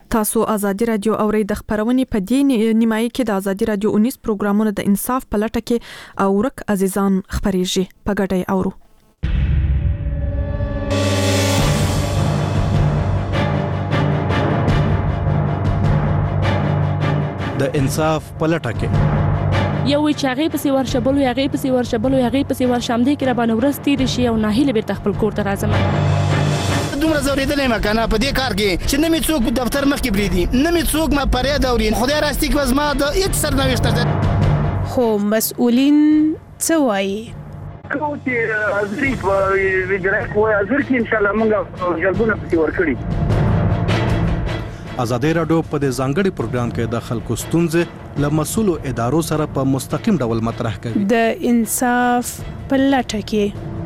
تاسو ازادي رادیو اورئ د خبرونې په دې نیمایي کې د ازادي رادیو 19 پروګرامونو د انصاف په لټه کې او ورک عزیزان خبريږي په ګډه اورو. د انصاف په لټه کې یو چاغې پسې ورشبلو یاغې پسې ورشبلو یاغې پسې ورشم دې کې را باندې ورستې دي شي او ناهیله به تخپل کور ته راځم. دومره زوریدلې مکانه په دې کار کې چې نه می څوک دفتر مخ کې بریدي نه می څوک ما پرې دورین خدای راستي کې وزما د هیڅ سرنوشت ده. خو مسؤلین څه وایي؟ کوتي ظریف ویجرای کوی ازر کې ان شاء الله موږ جلبونه پکې ورکړي. ازادي رادیو په دې ځانګړي پروګرام کې د خلکو ستونزې له مسؤلو ادارو سره په مستقیم ډول مطرح کوي. د انصاف په لټه کې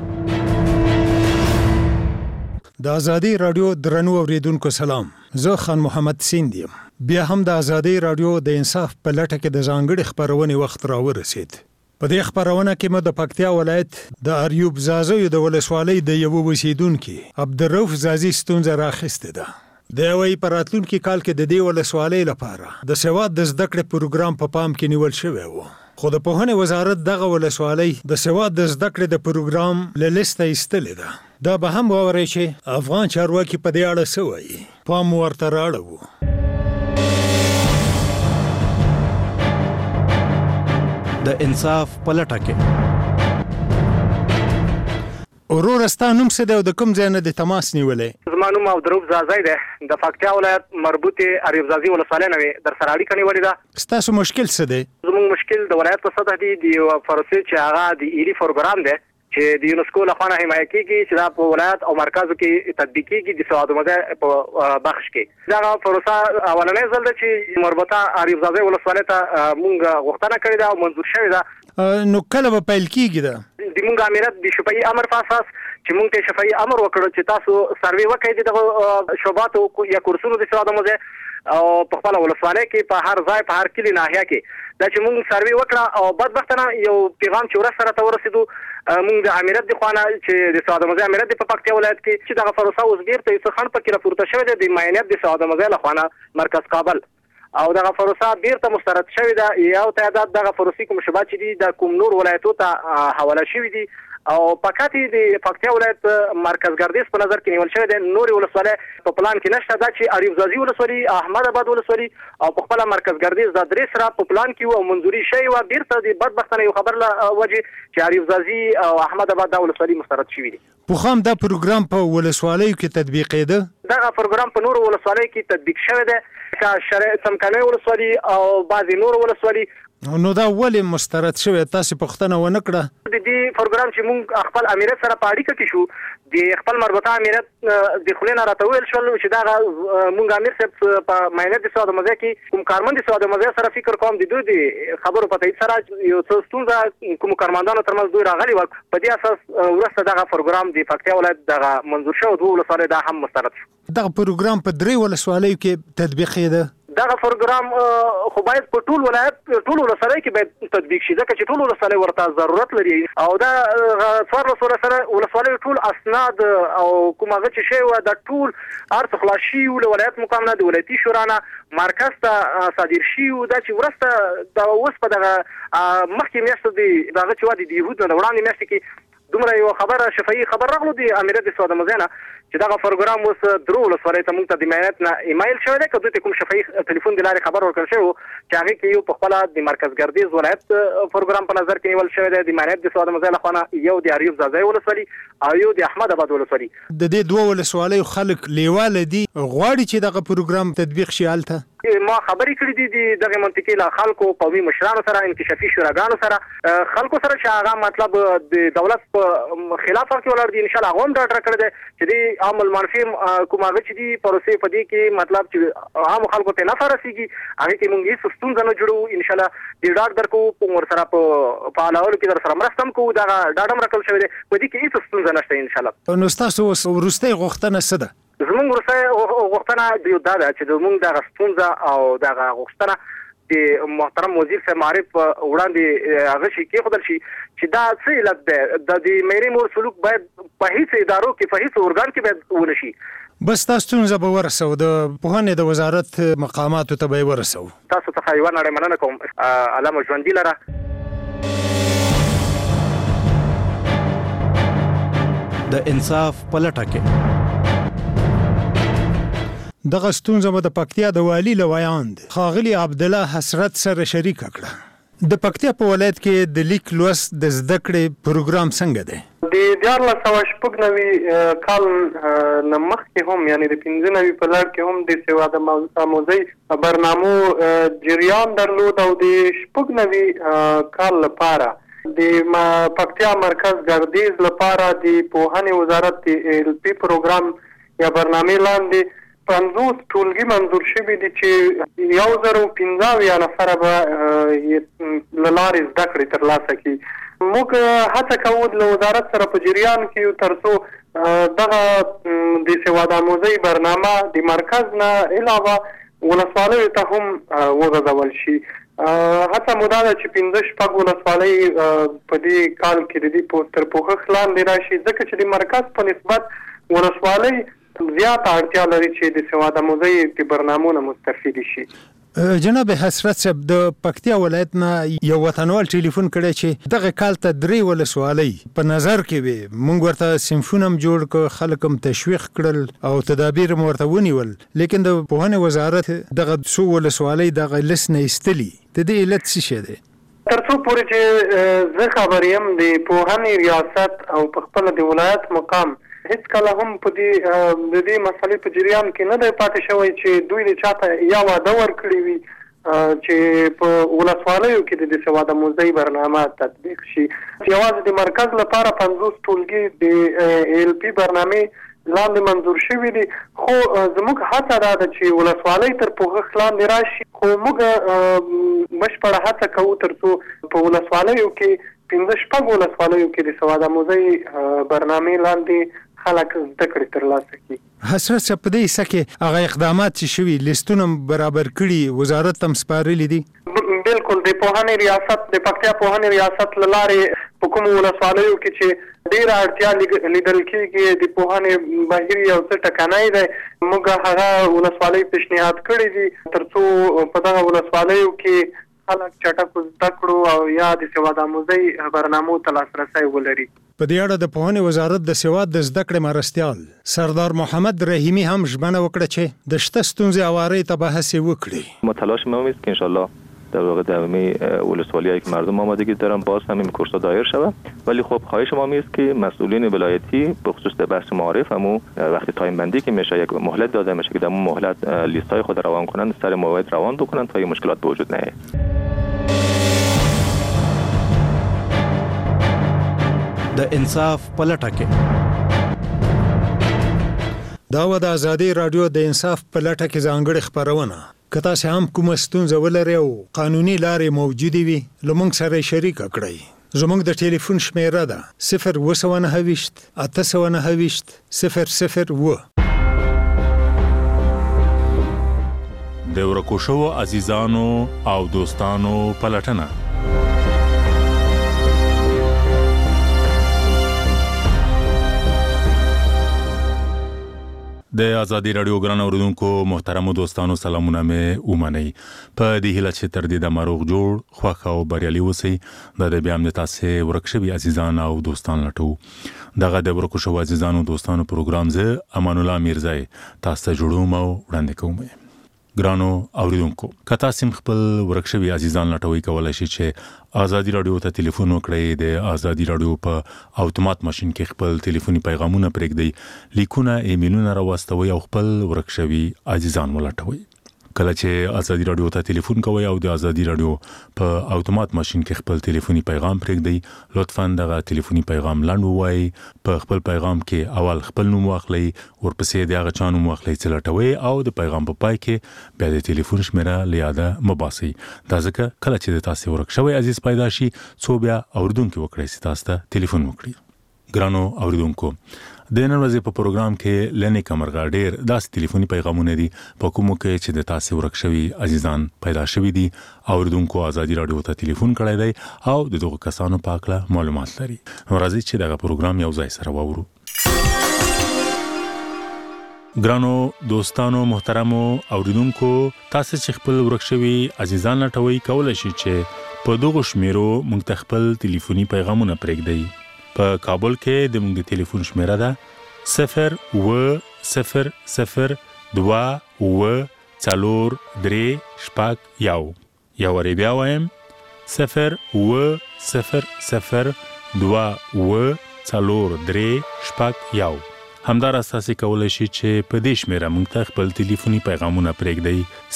د ازادي رادیو درنو اوریدونکو سلام. زه خان محمد سیند یم. بیا هم د ازادي رادیو د انصاف په لټه کې د ځانګړي خبرونې وخت راورسید. په دې خبرونه کې مو د پکتیا ولایت د اریوب زازوی د ولسوالۍ د یو اوسیدونکو عبدالرؤف زازي ستونزه راخسته ده. د وی پراتلونکو کال کې د دې ولسوالۍ لپاره د سواد د زده کړې پروګرام په پام کې نیول شوی و. خو د پوهنې وزارت دغه ولسوالۍ د سواد د زده کړې د پروګرام له لیسته ایستلې ده. دا به هم ووري چې افغان چارواکي په دې اړه څه وایي. پام ورته راړو. د انصاف په لټه کې اورورستانوم څه دی او د کوم ځای نه د تماس نیولې؟ زما نوم عبدالرؤف زازی دی د پکتیا ولایت مربوطه اریوب زازي ولسوالۍ نه در سره اړیکه نیولې ده. ستاسو مشکل څه دی؟ زموږ مشکل د ولایت په سطح دی د پروسې چې هغه د ایری پروګرام دی چې د یونسکو له خوا حمایت کیږي چې دا په ولایت او مرکزو کې تطبیق کیږي د سواد مده په بخش کې. دا پروسه اولنې ځل ده چې مربوطه اریوب زازي ولسوالۍ ته مونږ غوښتنه کړې ده او منظور شوې ده. نو کله به پیل کیږي ده؟ د مونږ امریت د شفاهي امر په اساس چې مونږ ته شفاهي امر وکړو چې تاسو سروې وکړئ د شوباتو یا کورسونو د سواد مده او په خپل ولسوالۍ کې په هر ځای په هر کلی ناحیه کې دا چې مونږ سروې وکړه او بدبختانه یو پیغام چې ورسره ته ورسېدو مونږ د امریت د خوانه چې د سواد مده امریت په پکتیا ولایت کې چې دغه پروسه اوس بیرته یو څه خن پکې راپورته شوې ده د معاینات د سواد مده له خوانه مرکز کابل او دغه پروسه بیرته مسترد شوې ده. یو تعداد دغه پروسې کوم شبات چې دي د کوم نور ولایتو ته حواله شوې دي او پکاتې د پکتیا ولایت مرکز ګردیز په نظر کې نیول شوی دی. نور ولسوالۍ په پلان کې نشته. دا چې اریوب زازي ولسوالۍ احمد آباد ولسوالۍ او په خپل مرکز ګردیز د درې سره په پلان کې او منځوري شوی و. بیرته د بدبختانه یو خبر له وجه چې اریوب زازي او احمد آباد د ولسوالۍ مسترد شوی دي. په خام دا پروګرام په ولسوالیو کې تطبیقېده؟ دغه پروګرام په نور ولسوالیو کې تطبیق شوی دی که شرع څمکنۍ ولسوالۍ او بعضې نور ولسوالۍ. نو دا ولې مسترد شوی؟ تاسو پوښتنه ونه کړه؟ د دې پروګرام چې مونږ خپل امریت سره په اړیکه کې شو د خپل مربوطه امریت د خلینو راته ویل شول چې دا مونږ امیر صاحب په معاینات د سواد مزه کې کوم کارمند د سواد مزه سره فکر کوم د دوی خبرو په تایید سره یو څه ستونزه کوم کارمندانو ترمنځ دوی راغلي و. په دې اساس ورسته دغه پروګرام د پکتیا ولایت دغه منظور شو. دوه ولسوالۍ دا هم مسترد شو. دغه پروګرام په درې ولسوالیو کې تطبیقېده. دغه پروګرام خو باید په ټول ولایت ټول ولسوالۍ کې باید تطبیق شي ځکه چې ټول ولسوالۍ ورته ضرورت لري او دا څوارلس ولسوالۍ ټول اسناد او کوم هغه چې شی و د ټول ارث خلاص شي له ولایت مقامنه د ولایتي شورا نه مرکز ته صادر شي. دا چې ورسته د اوس په دغه مخکې میاشت دغه چې وادي د یهود نه وړاندې میاشت کې دومره یو خبره شفاهي خبر راغلو د امریت د سواد مزه نه چې دغه پروګرام اوس درو ولسوالۍ ته مونږ ته د معاینات نه ایمیل شوی دی. که دوی ته کوم شفاهي ټلیفون د لارې خبر ورکړل شوی چې هغې کې یو په خپله د مرکز ګردیز ولایت پروګرام په نظر کې نیول شوی دی د معاینات د سواد مزه له خوا نه یو د اریوب زازی ولسوالۍ او یو د احمد آباد ولسوالۍ. د دې دوه ولسوالیو خلک لیواله دي غواړي چې دغه پروګرام تطبیق شي. هلته ما خبرې کړې دي دغه منطقې له خلکو قومي مشرانو سره انکشافي شوراګانو سره خلکو سره چې هغه مطلب د دولت په خلاف کې ولاړ دي. ان شاء الله هغه هم ډاډ راکړی دی چې د عام المنفي کوم هغه چې دي پروسې په دې کې مطلب چې عام خلکو ته نفع رسیږي هغې کې مونږ هېڅ ستونزه نه جوړوو. ان شاء الله د ډاډ درکوو ورسره په فعالولو کې در سره مرسته هم کوو. دغه ډاډ هم راکړل شوی دی په دې کې هېڅ ستونزه نشته ان شاء الله. نو ستاسو وروستۍ غوښتنه څه ده؟ زمونږ وروستۍ غوښتنه دا ده چې زمونږ دغه ستونزه او دغه غوښتنه د محترم وزیر صاحب معرف وړاندې هغه شي کېښودل شي چې دا څه علت دی د میرې مور سلوک باید په هیڅ ادارو کې په هیڅ ارګان کې باید ونه شي. بس تاسو څنګه به ورسو د پوهنې د وزارت مقاماتو ته به ورسو؟ تاسو څخه یو نړۍ مننه کوم علامه ژوندي لره. د انصاف پلټه کې دغه ستونزه د پکتیا د والی لویاند خاغلی عبد الله حسرت سره شریک کړه. د پکتیا په ولایت کې د لیک لوست د زده کړې پروګرام څنګه دی؟ د 1490 کال نمخ کې هم یعنی د 15 په لړ کې هم د سواد آموزي برنامو جریان درلود او د 90 کال لپاره د پکتیا مرکز ګردیز لپاره د پوهنې وزارت د LP پروګرام یا برنامه لاندې 50 ټولګي منظور شوي دي چې 1015 نفر به لارې زده کړې ترلاسه کړي. موږ هڅه کوو د وزارت سره په جریان کې ترڅو دغه د سواد آموزي برنامه د مرکز نه علاوه ولسوالیو ته هم وغځول شي. هڅه مو دا ده چې 15 ولسوالۍ په دې کال کې د دې تر پوښښ لاندې راشي ځکه چې د مرکز په نسبت ولسوالۍ زیات اړتیا لري چې د سواد آموزي د برنامو نه مستفید شي. جناب حسرت صاحب د پکتیا ولایت نه یو وطنوال ټلیفون کړی چې دغه کال ته 3 ولسوالۍ په نظر کې وي. مونږ ورته سیمفونم جوړ ک خلک هم تشویق کړل او تدابیر ورته ونیول لیکن د پوهنې وزارت دغه څو ولسوالۍ دغه لس نه ایستلي. د دې علت څه شی دی؟ ترڅو پورې چې زه خبر یم د پوهنې ریاست او په خپل د ولایت مقام هیڅ کله هم په دې مسلې په جریان کې نه دی پاتې شوی چې دوی د چاته یا وعده ورکړي وي چې په ولسوالیو کې د سواد آموزي برنامه تطبیق شي. یوازې د مرکز لپاره 50 ټولګي د LP برنامه لاندې منظور شوي دي خو زموږ هڅه دا ده چې ولسوالۍ تر پوښښ لاندې راشي خو موږ بشپړه هڅه کوو ترڅو په ولسوالیو کې 15 ولسوالیو کې د سواد آموزي برنامه لاندې خلک زده کړې ترلاسه کړي. حسرت صاحب په دې سکه هغه اقدامات چې شوي لیستونه برابر کړي وزارت هم سپارلي دي؟ بالکل د پوهنې ریاست د پکتیا پوهنې ریاست لاره په کوم ولسوالیو کې چې ډېر اړتیا لیدل کېږي د پوهنې بهیر یو څه ټکنی دی موږ هغه ولسوالۍ پیشنهاد کړي دي ترڅو په دغه ولسوالیو کې خلک چټک زده کړو او یا د سواد آموزي برنامو ته لاسرسی ولري. په دې اړه د پوهنې وزارت د سواد د زده کړې مرستیال سردار محمد رحیمی هم ژمنه وکړه چې د شته ستونزې اوارې ته به هڅې وکړي. ما تلاش می‌کنیم که انشالله در واقع دومی ولسوالیایی که مردم آمادگی دارن باز هم این کورس‌ها دایر شود ولی خب خواهش ما است که مسئولین ولایتی به خصوص بحث معارف همو وقتی تایم بندی که میشه یک مهلت داده میشه که در اون مهلت لیست‌های خود روان کنند سر موعد روان بکنند تا این مشکلات به وجود نیاید. د انصاف پلټه کې دا و د ازادي رادیو د انصاف پلټه کې ځانګړي خبرونه کته چې هم کوم ستونزه ولري او قانوني لارې موجودې وي لمونږ سره شریک کړئ. زموږ د ټلیفون شمیره ده 029 829 001. د ورکو شوو عزیزانو او دوستانو پلټنه د ازادي رادیو ګران اوریدونکو محترمو دوستانو سلامونه مې ومنئ په دې هیله چې تر دې د مروغ جوړ خوښ او بریالي اوسئ. د بیا هم تاسو ورکشوي عزیزان او دوستان لټو دغه د ورکو شو عزیزانو دوستانو پروګرام زه امان الله میرزای تاسو جوړوم او وړاندې کوم. ګرانو اوریدونکو کتا سیم خپل ورکشوي عزیزان لټوي کولای شي چې ازادي رادیو ته ټلیفون وکړئ. د ازادي رادیو په اتومات ماشين کې خپل ټلیفوني پیغامونه پرېږدئ لیکونه ایمیلونه راوستوي او خپل ورکشوي عزیزان ولټوي. کله چې ازادي رادیو ته ټلیفون کوئ او د ازادي رادیو په اتومات ماشين کې خپل ټلیفوني پیغام پرېږدئ لطفاً دغه ټلیفوني پیغام لاندې وایي په خپل پیغام کې اول خپل نوم واخلئ ورپسې د هغه چا نوم واخلئ چې لټوي او د پیغام په پای کې بیا د ټلیفون شمیره لیاده مباسي. دا ځکه کله چې تاسو ورکشوي عزیز پیدا شي څو بیا اوردونکو وکړئ چې تاسو ته ټلیفون وکړي. ګرانو اوریدونکو د نن ورځې په پروګرام کې لنی کمرغا ډېر داس ټلیفوني پیغامونه دي په کومو کې چې د تاسو ورکشوي عزیزان پیدا شوي دي اوریدونکو ازادي رادیو ته ټلیفون کړی دی او دغه کسانو پاکله معلومات لري. راځي چې دغه پروګرام یو ځای سره وورو. ګرانو دوستانو محترمو اوریدونکو تاسو چې خپل ورکشوي عزیزان لټوي کولای شئ چې په دغه شمیرو موږ خپل ټلیفوني پیغامونه پرېږدئ. په کابل کې د موږ ټلیفون شمیره ده 0100243 یا ورې بیا وایم 0100243 همدار اساسي کولای شي چې په دې شمیره موږ ته خپل ټلیفوني پیغامونه پرېږدئ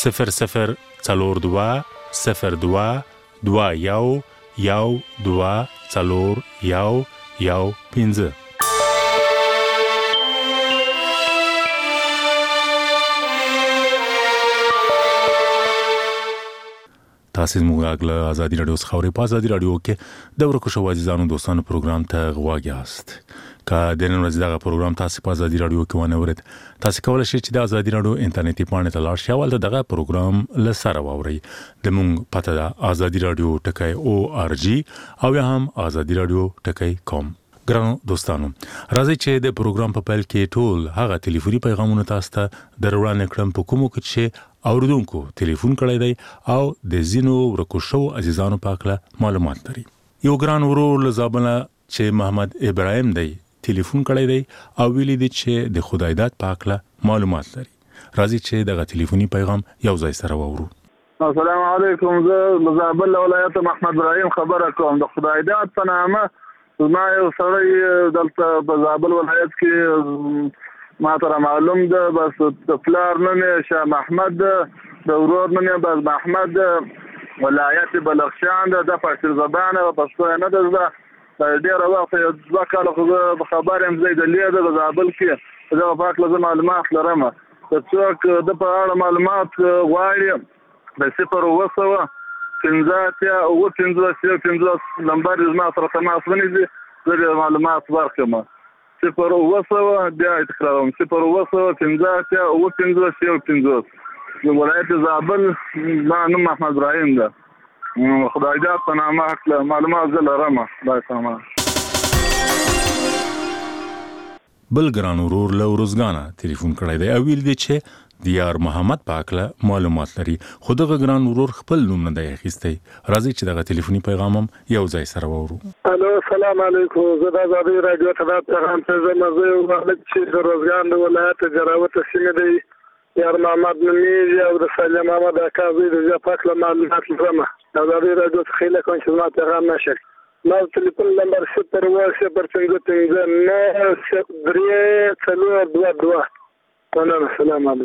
00221224115. تاسو موږ غواړو ازادي رادیو څخه په ازادي رادیو کې د ورکو شو عزیزانو دوستانو پروګرام ته غواګیاست. کا د نن ورځې دا پروګرام تاسو په ازادي رادیو کې ونه ورته تاسو کولای شئ چې د ازادي رادیو انټرنیټي پاڼې ته لاړ شئ او دغه پروګرام لسره واورئ. د مونږ پته ده ازادي رادیو .org او یا هم azadi.radio.com. ګرانو دوستانو راځي چې د پروګرام په پیل کې ټول هغه ټلیفوني پیغامونه تاسو ته دروړاندې کړم په کومو کې چې اوریدونکو ټلیفون کړی دی او د زینو ورکو شو عزیزانو پاکله معلومات لري. یو ګران ورور لزابله چې محمد ابراهیم دی ټلیفون کړی دی او ویلي دی چې د خدای داد پاکله معلومات لري. راځي چې دغه ټلیفوني پیغام یو ځای سره واورو. السلام علیکم. زه لزابل ولایت محمد ابراهیم خبره کوم. د خدای داد په نامه ما یو سړی دلته په زابل ولایت کې ما ته معلوم ده بس د پلار نوم شاه محمد د ورور نوم بس محمد ولایت بلخشان ده د پښتو زبانه او پښتو نه ده. ډېر وخت یو ځکه کله خبر هم زید لیده د زابل کې دا پاک لازم معلومات لرم. څوک د په اړه معلومات غواړي د 0 نمبر زما سره تماس ونیسي زه معلومات ورکړم. 0 بیا تکراروم 0 ولایت زابل ما نوم محمد ابراهیم ده. خدای داد په نامه حق معلومات زه لرم. خدای سامان بل ګران ورور له روزګانه ټلیفون کړی دی او ویل دی چې دیار محمد پاکله معلومات لري. خو دغه ګران ورور خپل نوم نه دی اخیستی. راځي چې دغه ټلیفوني پیغام هم یو ځای سره واورو. الو السلام علیکم. زه د ازادي رادیو ته پیغام ته زموږ یو مالک چې روزګان د ولایت جراوت سیمه دی یار محمد نومیږي او د سلیم محمد اکاوی د پاکله معلومات لرم. ازادي رادیو څخه له کوم چې ما پیغام نشک ما ټلیفون نمبر 01053 9 3 4 2 2. السلام علیکم.